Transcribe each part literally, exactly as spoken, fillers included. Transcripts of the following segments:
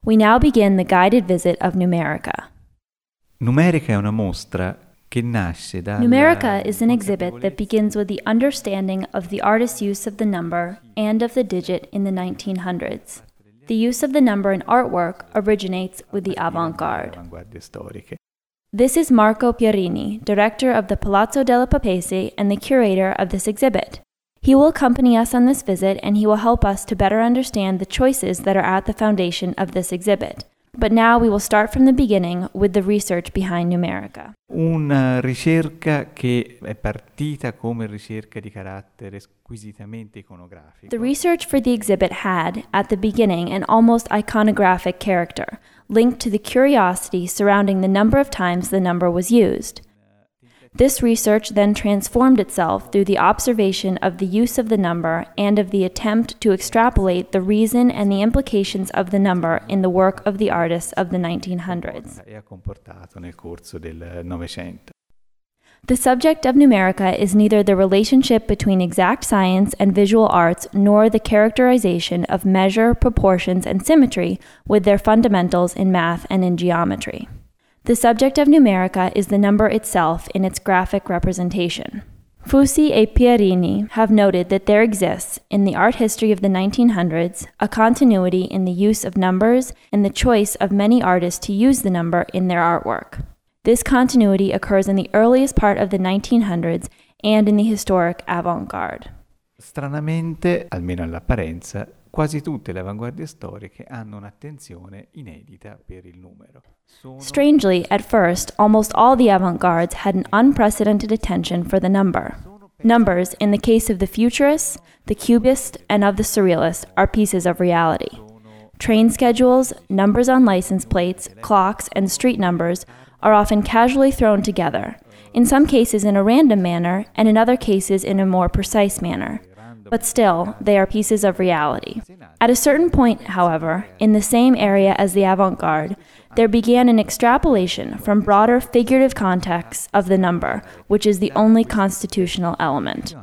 We now begin the guided visit of Numerica. Numerica è una mostra che nasce da Numerica is an exhibit that begins with the understanding of the artist's use of the number and of the digit in the nineteen hundreds. The use of the number in artwork originates with the avant-garde. This is Marco Pierini, director of the Palazzo della Papese and the curator of this exhibit. He will accompany us on this visit and he will help us to better understand the choices that are at the foundation of this exhibit. But now we will start from the beginning with the research behind Numerica. Una ricerca che è partita come ricerca di carattere squisitamente iconografico. The research for the exhibit had, at the beginning, an almost iconographic character, linked to the curiosity surrounding the number of times the number was used. This research then transformed itself through the observation of the use of the number and of the attempt to extrapolate the reason and the implications of the number in the work of the artists of the nineteen hundreds. The subject of Numerica is neither the relationship between exact science and visual arts nor the characterization of measure, proportions, and symmetry with their fundamentals in math and in geometry. The subject of Numerica is the number itself in its graphic representation. Fusi e Pierini have noted that there exists, in the art history of the nineteen hundreds, a continuity in the use of numbers and the choice of many artists to use the number in their artwork. This continuity occurs in the earliest part of the nineteen hundreds and in the historic avant-garde. Stranamente, almeno all'apparenza, quasi tutte le avanguardie storiche hanno un'attenzione inedita per il numero. Strangely, at first, almost all the avant-gardes had an unprecedented attention for the number. Numbers, in the case of the Futurists, the Cubists, and of the Surrealists, are pieces of reality. Train schedules, numbers on license plates, clocks, and street numbers are often casually thrown together, in some cases in a random manner, and in other cases in a more precise manner. But still, they are pieces of reality. At a certain point, however, in the same area as the avant-garde, there began an extrapolation from broader figurative contexts of the number, which is the only constitutional element.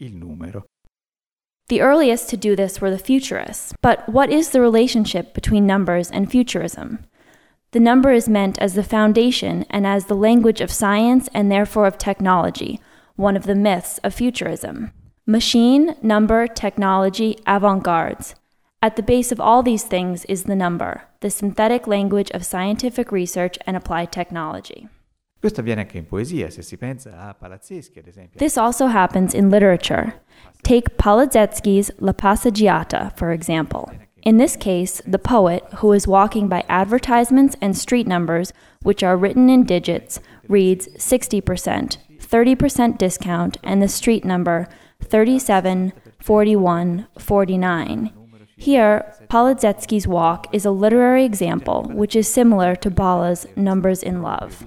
The earliest to do this were the Futurists. But what is the relationship between numbers and Futurism? The number is meant as the foundation and as the language of science and therefore of technology, one of the myths of Futurism. Machine, number, technology, avant-gardes. At the base of all these things is the number, the synthetic language of scientific research and applied technology. Questo avviene anche in poesia, se si pensa a Palazzeschi, ad esempio. This also happens in literature. Take Palazzeschi's La Passeggiata, for example. In this case, the poet, who is walking by advertisements and street numbers, which are written in digits, reads sixty percent, thirty percent discount, and the street number thirty-seven, forty-one, forty-nine. Here, Palazzeschi's walk is a literary example which is similar to Balla's Numbers in Love.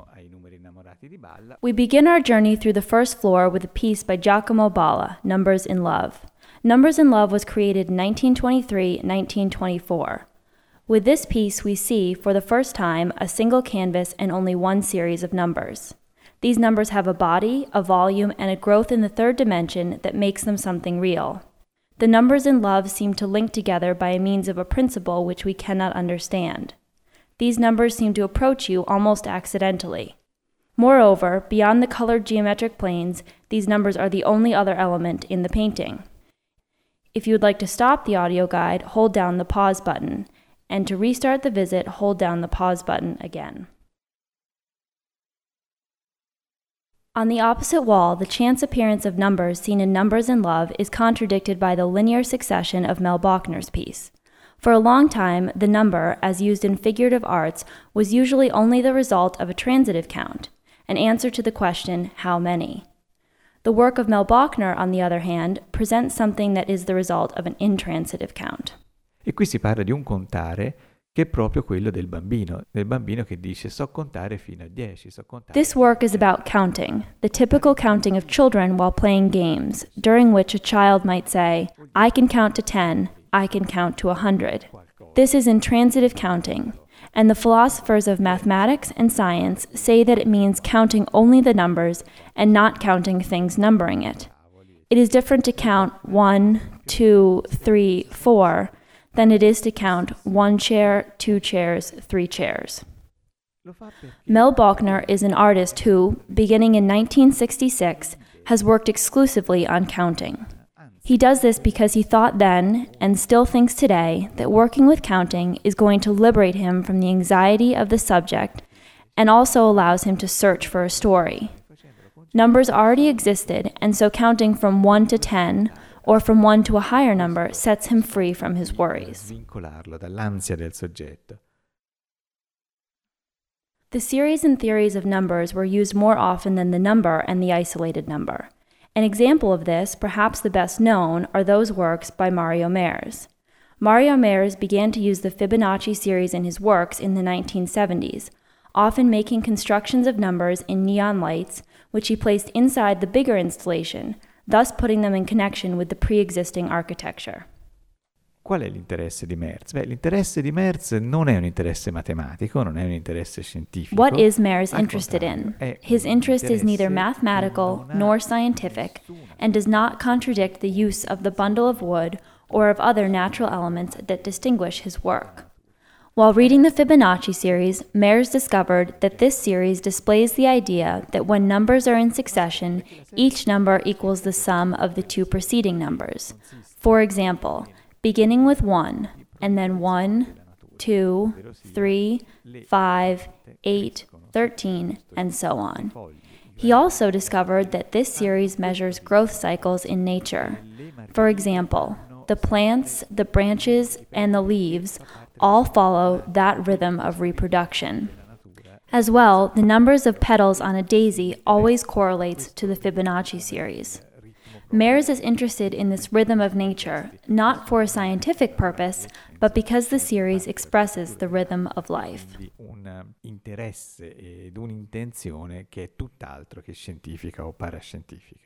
We begin our journey through the first floor with a piece by Giacomo Balla, Numbers in Love. Numbers in Love was created in nineteen twenty-three to nineteen twenty-four. With this piece, we see, for the first time, a single canvas and only one series of numbers. These numbers have a body, a volume, and a growth in the third dimension that makes them something real. The numbers in love seem to link together by means of a principle which we cannot understand. These numbers seem to approach you almost accidentally. Moreover, beyond the colored geometric planes, these numbers are the only other element in the painting. If you would like to stop the audio guide, hold down the pause button, and to restart the visit, hold down the pause button again. On the opposite wall, the chance appearance of numbers seen in Numbers in Love is contradicted by the linear succession of Mel Bauchner's piece. For a long time, the number, as used in figurative arts, was usually only the result of a transitive count, an answer to the question, how many? The work of Mel Bauchner, on the other hand, presents something that is the result of an intransitive count. E qui si parla di un contare che è proprio quello del bambino, del bambino che dice so contare fino a dieci, so contare. This work is about counting, the typical counting of children while playing games, during which a child might say, I can count to ten, I can count to a hundred. This is intransitive counting, and the philosophers of mathematics and science say that it means counting only the numbers and not counting things numbering it. It is different to count one, two, three, four, than it is to count one chair, two chairs, three chairs. Mel Bochner is an artist who, beginning in nineteen sixty-six, has worked exclusively on counting. He does this because he thought then, and still thinks today, that working with counting is going to liberate him from the anxiety of the subject and also allows him to search for a story. Numbers already existed, and so counting from one to ten, or from one to a higher number, sets him free from his worries. The series and theories of numbers were used more often than the number and the isolated number. An example of this, perhaps the best known, are those works by Mario Mears. Mario Mears began to use the Fibonacci series in his works in the nineteen seventies, often making constructions of numbers in neon lights, which he placed inside the bigger installation, thus putting them in connection with the pre-existing architecture. Qual è l'interesse di Mears? Beh, l'interesse di Mears non è un interesse matematico, non è un interesse scientifico. What is Mears interested in? His interest is neither mathematical nor scientific and does not contradict the use of the bundle of wood or of other natural elements that distinguish his work. While reading the Fibonacci series, Mears discovered that this series displays the idea that when numbers are in succession, each number equals the sum of the two preceding numbers. For example, beginning with one, and then one, two, three, five, eight, thirteen, and so on. He also discovered that this series measures growth cycles in nature. For example, the plants, the branches, and the leaves all follow that rhythm of reproduction. As well, the numbers of petals on a daisy always correlates to the Fibonacci series. Mears is interested in this rhythm of nature, not for a scientific purpose, but because the series expresses the rhythm of life. Un interesse ed un'intenzione che è tutt'altro che scientifica o parascientifica.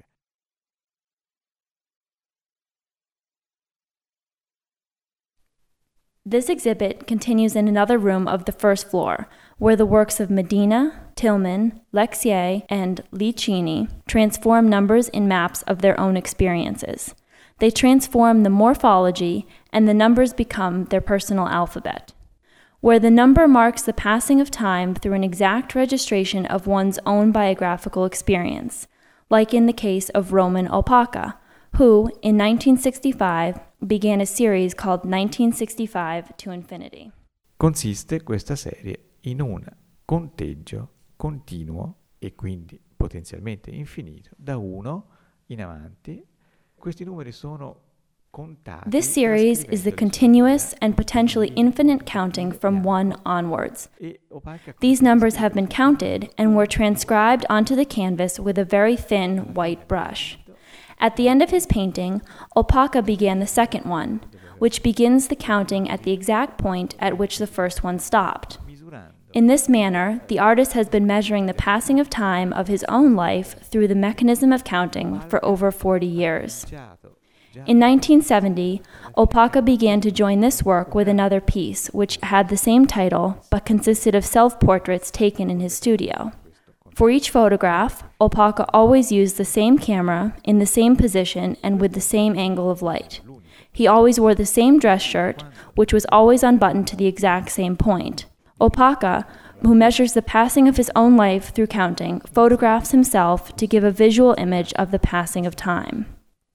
This exhibit continues in another room of the first floor, where the works of Medina, Tillman, Lexier, and Lichini transform numbers in maps of their own experiences. They transform the morphology, and the numbers become their personal alphabet. Where the number marks the passing of time through an exact registration of one's own biographical experience, like in the case of Roman Opaka, who, in nineteen sixty-five, began a series called nineteen sixty-five to Infinity. Consiste questa serie in un conteggio continuo e quindi potenzialmente infinito da uno in avanti. Questi numeri sono contati. This series is the continuous and potentially infinite counting from one onwards. These numbers have been counted and were transcribed onto the canvas with a very thin white brush. At the end of his painting, Opaka began the second one, which begins the counting at the exact point at which the first one stopped. In this manner, the artist has been measuring the passing of time of his own life through the mechanism of counting for over forty years. In nineteen seventy, Opaka began to join this work with another piece, which had the same title but consisted of self-portraits taken in his studio. For each photograph, Opaka always used the same camera, in the same position, and with the same angle of light. He always wore the same dress shirt, which was always unbuttoned to the exact same point. Opaka, who measures the passing of his own life through counting, photographs himself to give a visual image of the passing of time.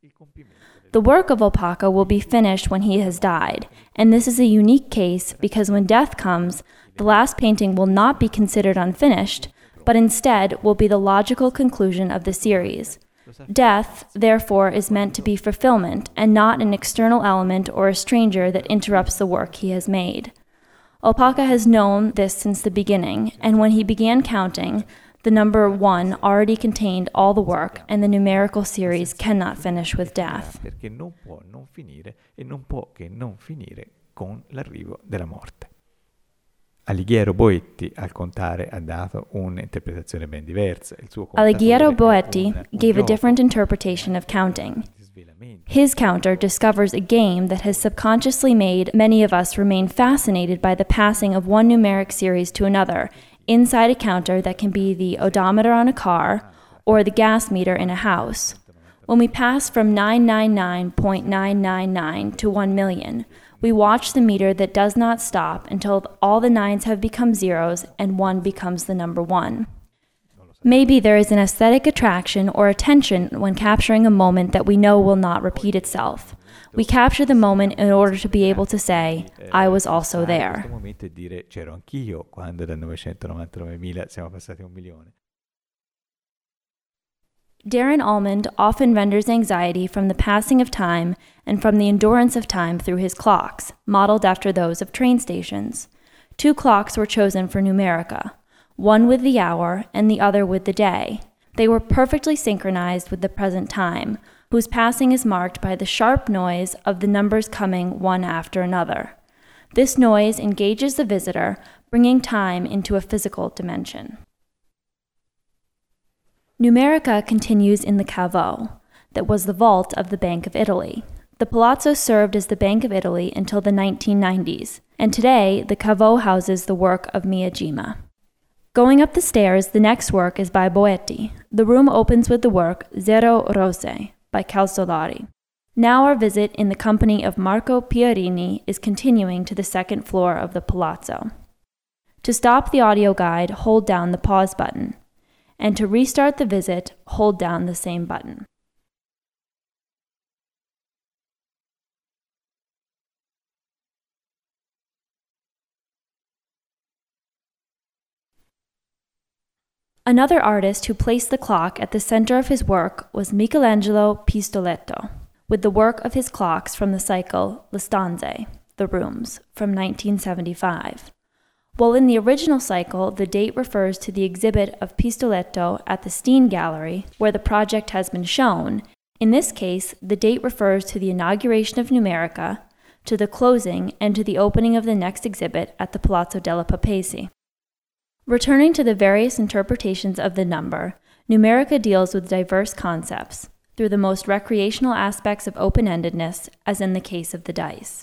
The work of Opaka will be finished when he has died, and this is a unique case because when death comes, the last painting will not be considered unfinished, but instead will be the logical conclusion of the series. Death, therefore, is meant to be fulfillment and not an external element or a stranger that interrupts the work he has made. Opaka has known this since the beginning, and when he began counting, the number one already contained all the work, and the numerical series cannot finish with death. Perché non può non finire e non può che non finire con l'arrivo della morte. Alighiero Boetti, al contare, ha dato un'interpretazione ben diversa. Il suo Alighiero Boetti gave a different interpretation of counting. His counter discovers a game that has subconsciously made many of us remain fascinated by the passing of one numeric series to another inside a counter that can be the odometer on a car or the gas meter in a house. When we pass from nine hundred ninety-nine point nine nine nine to one million, We watch the meter that does not stop until all the nines have become zeros and one becomes the number one. Maybe there is an aesthetic attraction or attention when capturing a moment that we know will not repeat itself. We capture the moment in order to be able to say, I was also there. Questo momento è dire c'ero anch'io quando dal novecentonovantanovemila siamo passati a un milione. Darren Almond often renders anxiety from the passing of time and from the endurance of time through his clocks, modeled after those of train stations. Two clocks were chosen for Numerica, one with the hour and the other with the day. They were perfectly synchronized with the present time, whose passing is marked by the sharp noise of the numbers coming one after another. This noise engages the visitor, bringing time into a physical dimension. Numerica continues in the Cavo, that was the vault of the Bank of Italy. The Palazzo served as the Bank of Italy until the nineteen nineties, and today the Cavo houses the work of Miyajima. Going up the stairs, the next work is by Boetti. The room opens with the work Zero Rose by Calzolari. Now our visit in the company of Marco Piarini is continuing to the second floor of the Palazzo. To stop the audio guide, hold down the pause button, and to restart the visit, hold down the same button. Another artist who placed the clock at the center of his work was Michelangelo Pistoletto, with the work of his clocks from the cycle Le Stanze, The Rooms, from nineteen seventy-five. While in the original cycle, the date refers to the exhibit of Pistoletto at the Steen Gallery, where the project has been shown, in this case, the date refers to the inauguration of Numerica, to the closing, and to the opening of the next exhibit at the Palazzo della Papacy. Returning to the various interpretations of the number, Numerica deals with diverse concepts, through the most recreational aspects of open-endedness, as in the case of the dice.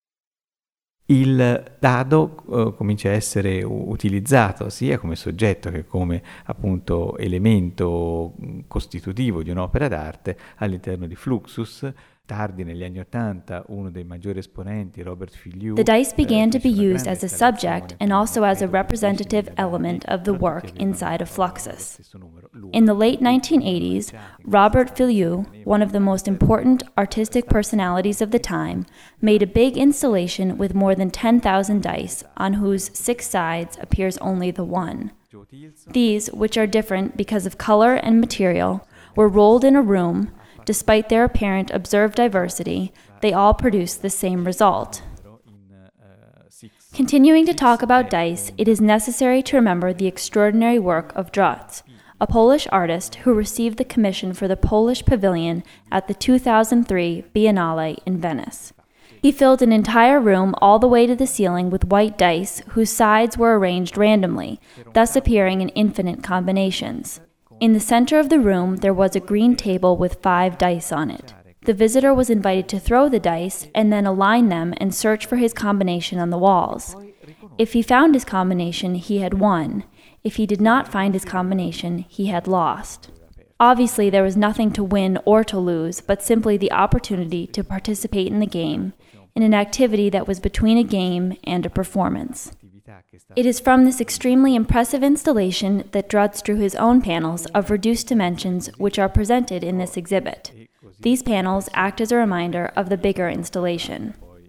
Il dado uh, comincia a essere utilizzato sia come soggetto che come appunto elemento costitutivo di un'opera d'arte all'interno di Fluxus. Tardi negli anni Ottanta, uno dei maggiori esponenti, Robert Filliou. The dice began to be used as a subject and also as a representative element of the work inside of Fluxus. In the late nineteen eighties, Robert Filliou, one of the most important artistic personalities of the time, made a big installation with more than ten thousand dice, on whose six sides appears only the one. These, which are different because of color and material, were rolled in a room. Despite their apparent observed diversity, they all produce the same result. Continuing to talk about dice, it is necessary to remember the extraordinary work of Dratz, a Polish artist who received the commission for the Polish Pavilion at the two thousand three Biennale in Venice. He filled an entire room all the way to the ceiling with white dice whose sides were arranged randomly, thus appearing in infinite combinations. In the center of the room, there was a green table with five dice on it. The visitor was invited to throw the dice and then align them and search for his combination on the walls. If he found his combination, he had won. If he did not find his combination, he had lost. Obviously, there was nothing to win or to lose, but simply the opportunity to participate in the game, in an activity that was between a game and a performance. It is from this extremely impressive installation that Dratz drew his own panels of reduced dimensions which are presented in this exhibit. These panels act as a reminder of the bigger installation.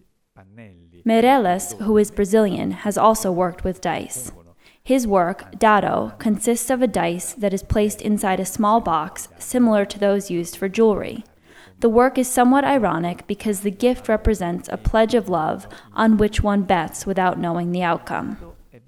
Meirelles, who is Brazilian, has also worked with dice. His work, Dado, consists of a dice that is placed inside a small box similar to those used for jewelry. The work is somewhat ironic because the gift represents a pledge of love on which one bets without knowing the outcome.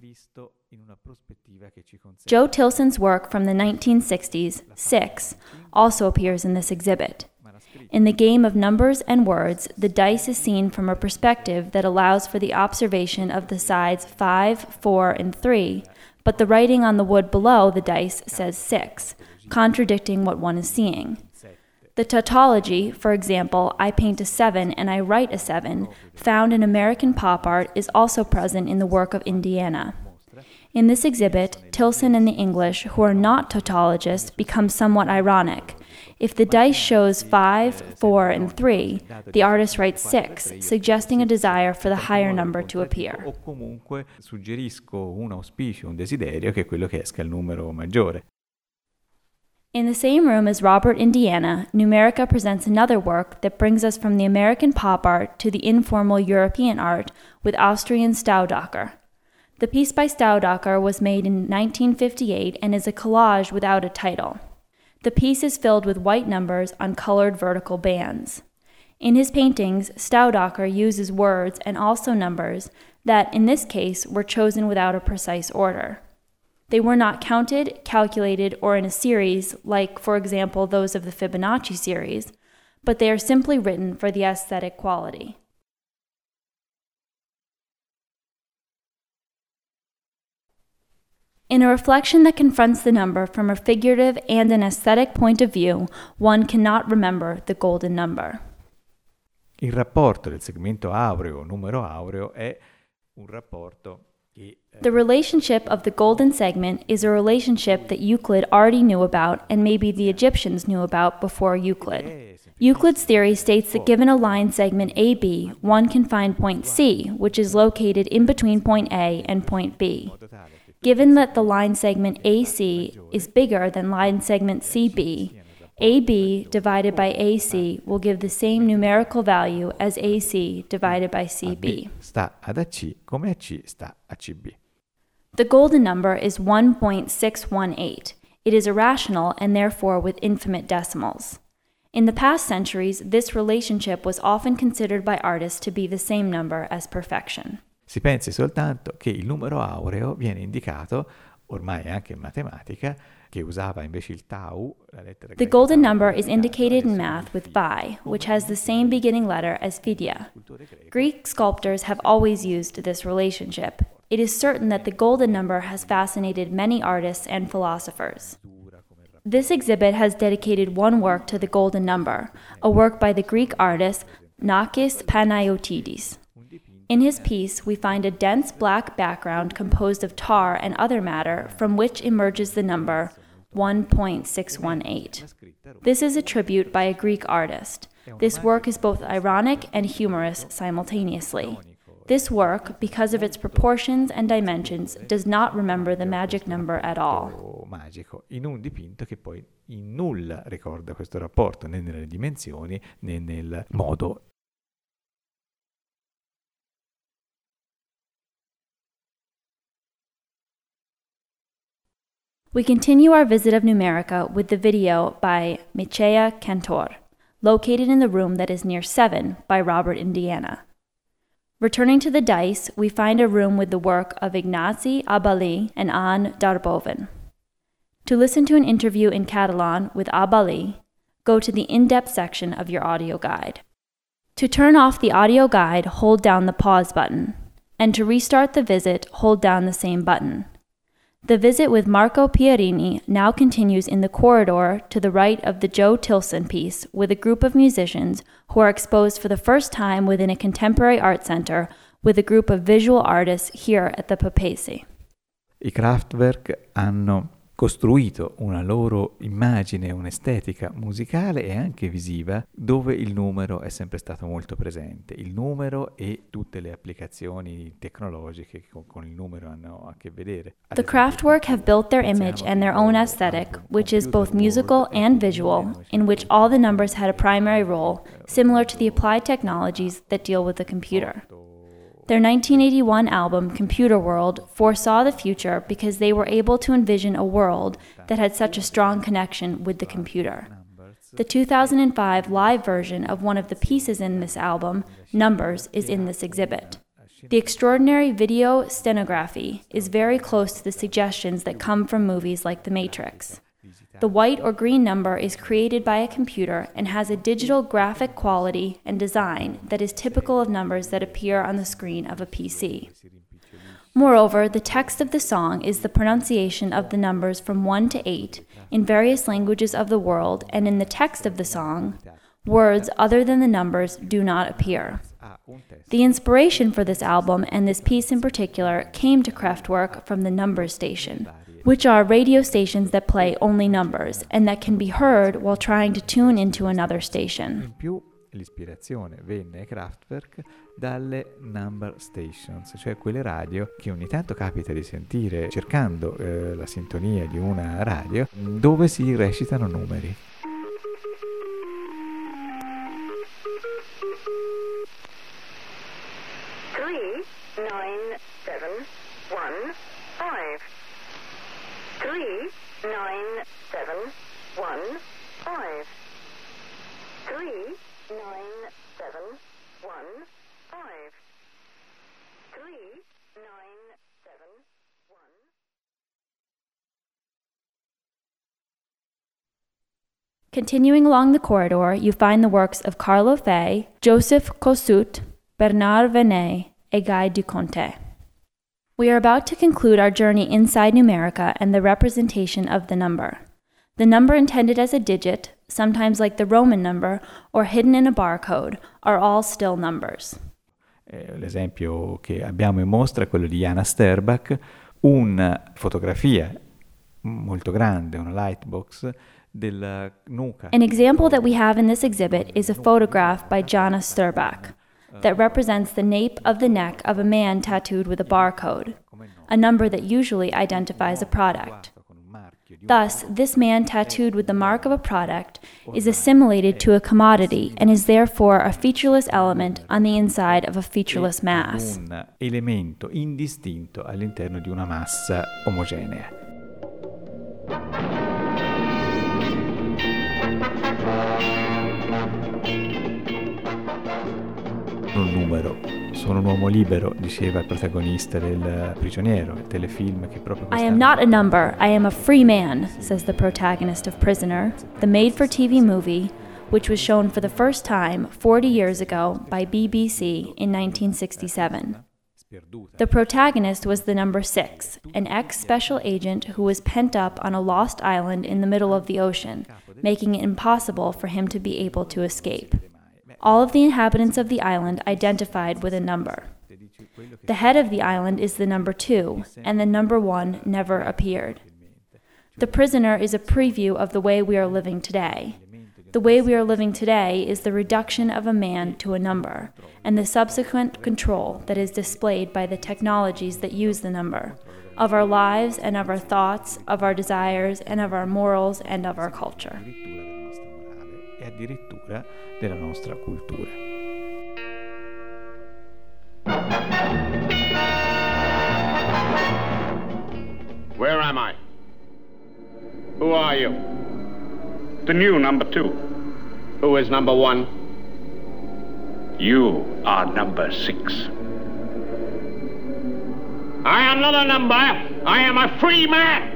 Joe Tilson's work from the nineteen sixties, Six, also appears in this exhibit. In the game of numbers and words, the dice is seen from a perspective that allows for the observation of the sides five, four, and three, but the writing on the wood below the dice says six, contradicting what one is seeing. The tautology, for example, I paint a seven and I write a seven, found in American pop art, is also present in the work of Indiana. In this exhibit, Tilson and the English, who are not tautologists, become somewhat ironic, If the dice shows five, four, and three, the artist writes six, suggesting a desire for the higher number to appear. O comunque suggerisco un auspicio, un desiderio che è quello che esca il numero maggiore. In the same room as Robert Indiana, Numerica presents another work that brings us from the American pop art to the informal European art with Austrian Staudächer. The piece by Staudächer was made in nineteen fifty-eight and is a collage without a title. The piece is filled with white numbers on colored vertical bands. In his paintings, Staudächer uses words and also numbers that, in this case, were chosen without a precise order. They were not counted, calculated, or in a series, like, for example, those of the Fibonacci series, but they are simply written for the aesthetic quality. In a reflection that confronts the number from a figurative and an aesthetic point of view, one cannot remember the golden number. Il rapporto del segmento aureo, numero aureo, è un rapporto che... The relationship of the golden segment is a relationship that Euclid already knew about and maybe the Egyptians knew about before Euclid. Euclid's theory states that given a line segment A B, one can find point C, which is located in between point A and point B. Given that the line segment A C is bigger than line segment C B, A B divided by A C will give the same numerical value as A C divided by C B. Sta ad A C come A C sta a C B. The golden number is one point six one eight. It is irrational and therefore with infinite decimals. In the past centuries, this relationship was often considered by artists to be the same number as perfection. Si pensi soltanto che il numero aureo viene indicato, ormai anche in matematica, che usava invece il tau, la lettera The golden number is indicated in math with phi, which has the same beginning letter as Phidia. Greek sculptors have always used this relationship. It is certain that the golden number has fascinated many artists and philosophers. This exhibit has dedicated one work to the golden number, a work by the Greek artist Nakis Panayotides. In his piece, we find a dense black background composed of tar and other matter from which emerges the number one point six one eight. This is a tribute by a Greek artist. This work is both ironic and humorous simultaneously. This work, because of its proportions and dimensions, does not remember the magic number at all. Magico, in un dipinto che poi in nulla ricorda questo rapporto, né nelle dimensioni né nel modo. We continue our visit of Numerica with the video by Michea Cantor, located in the room that is near seven by Robert Indiana. Returning to the dice, we find a room with the work of Ignacy Abali and Anne Darboven. To listen to an interview in Catalan with Abali, go to the in-depth section of your audio guide. To turn off the audio guide, hold down the pause button, and to restart the visit, hold down the same button. The visit with Marco Pierini now continues in the corridor to the right of the Joe Tilson piece with a group of musicians who are exposed for the first time within a contemporary art center with a group of visual artists here at the Papacy. I Kraftwerk hanno costruito una loro immagine, un'estetica musicale e anche visiva dove il numero è sempre stato molto presente. Il numero e tutte le applicazioni tecnologiche che con, con il numero hanno a che vedere. The Kraftwerk have built their image and their own aesthetic, which is both musical and visual, in which all the numbers had a primary role, similar to the applied technologies that deal with the computer. Their nineteen eighty-one album, Computer World, foresaw the future because they were able to envision a world that had such a strong connection with the computer. The two thousand five live version of one of the pieces in this album, Numbers, is in this exhibit. The extraordinary video stenography is very close to the suggestions that come from movies like The Matrix. The white or green number is created by a computer and has a digital graphic quality and design that is typical of numbers that appear on the screen of a P C. Moreover, the text of the song is the pronunciation of the numbers from one to eight in various languages of the world, and in the text of the song, words other than the numbers do not appear. The inspiration for this album and this piece in particular came to Kraftwerk from the Numbers Station, which are radio stations that play only numbers and that can be heard while trying to tune into another station. In più, l'ispirazione venne ai Kraftwerk dalle number stations, cioè quelle radio che ogni tanto capita di sentire cercando eh, la sintonia di una radio dove si recitano numeri. Three nine seven one five. Three nine seven one five. Three nine seven one five. Three nine seven one. Continuing along the corridor, you find the works of Carlo Fay, Joseph Kossuth, Bernard Venet, and Guy Duconte. We are about to conclude our journey inside Numerica and the representation of the number. The number intended as a digit, sometimes like the Roman number, or hidden in a barcode, are all still numbers. Eh, l'esempio che abbiamo in mostra è quello di Jana Sterbak, una fotografia molto grande, una lightbox, della nuca. An example that we have in this exhibit is a photograph by Jana Sterbak that represents the nape of the neck of a man tattooed with a barcode, a number that usually identifies a product. Thus, this man tattooed with the mark of a product is assimilated to a commodity and is therefore a featureless element on the inside of a featureless mass. Un elemento indistinto all'interno di una massa omogenea. Un numero, sono un uomo libero, diceva il protagonista del Prigioniero, il telefilm che proprio I am not a number, I am a free man, says the protagonist of Prisoner, the made-for-T V movie, which was shown for the first time forty years ago by B B C in nineteen sixty-seven. The protagonist was the number six, an ex-special agent who was pent up on a lost island in the middle of the ocean, making it impossible for him to be able to escape. All of the inhabitants of the island identified with a number. The head of the island is the number two, and the number one never appeared. The Prisoner is a preview of the way we are living today. The way we are living today is the reduction of a man to a number, and the subsequent control that is displayed by the technologies that use the number, of our lives and of our thoughts, of our desires and of our morals and of our culture. E addirittura della nostra cultura. Where am I? Who are you? The new number two. Who is number one? You are number six. I am not a number. I am a free man.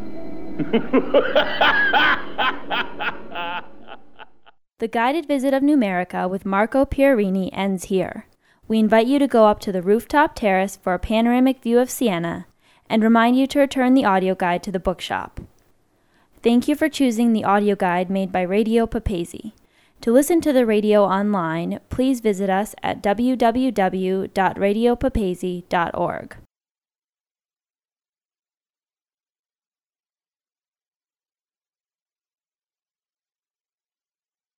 The guided visit of Numerica with Marco Pierini ends here. We invite you to go up to the rooftop terrace for a panoramic view of Siena and remind you to return the audio guide to the bookshop. Thank you for choosing the audio guide made by Radio Papazi. To listen to the radio online, please visit us at w w w dot radio papazi dot org.